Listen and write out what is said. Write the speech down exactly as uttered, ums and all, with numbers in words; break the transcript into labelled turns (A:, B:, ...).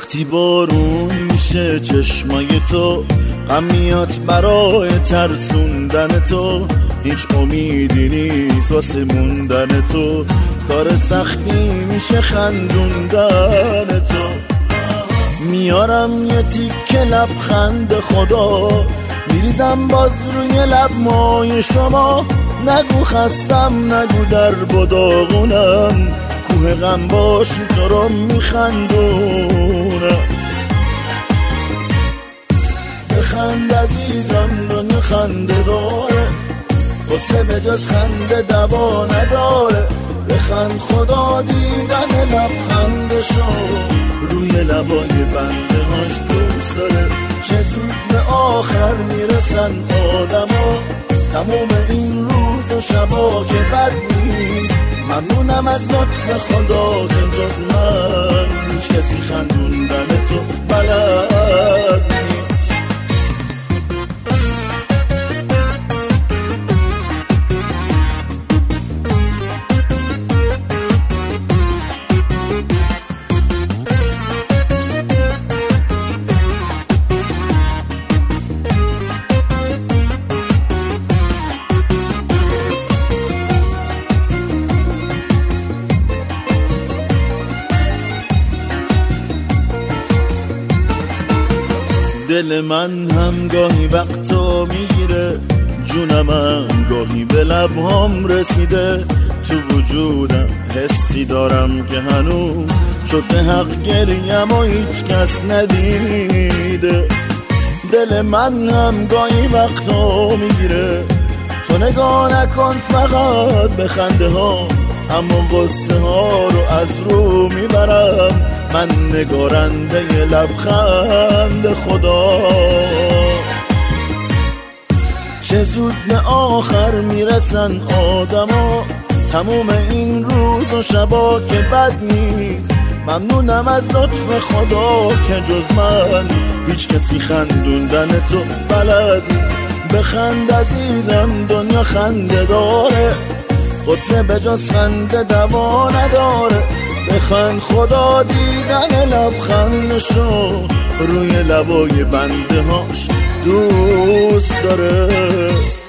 A: وقتی بارون میشه چشمای تو، غم میاد برای ترسوندن تو، هیچ امیدی نیست واسه موندن تو، کار سختی میشه خندوندن تو. میارم یه تیکه لبخند خدا، میریزم باز روی لب مای شما، نگو خستم نگو در بداغونم، کوه غم باشی تو رو میخندونم. بخند عزیزم دنیا خنده داره، قصه به جز خنده دوا نداره. بخند خدا دیدن لبخندشو روی لبای بنده هاش دوست داره. چه زود به آخر میرسن آدما، تموم این روز و شبا که بد نیست. ممنونم از لطف خدا که جز من هیچ کسی خندوندن تو بلد نیست. دل من هم گاهی وقتا میگیره، جونم هم گاهی به لبهام رسیده، تو وجودم حسی دارم که هنوز شده حق گریم و هیچ کس ندیده. دل من هم گاهی وقتا میگیره، تو نگاه نکن فقط به خنده ها، اما قصه ها رو از رو میبرم من، نگارنده ی لبخند خدا. چه زود به آخر میرسن آدما، تموم این روز و شبا که بد نیست. ممنونم از لطف خدا که جز من هیچ کسی خندوندن تو بلد نیست. بخند عزیزم دنیا خنده داره، قصه به جز خنده دوا نداره. بخند خدا دیدن لبخندشو روی لبای بنده هاش دوست داره.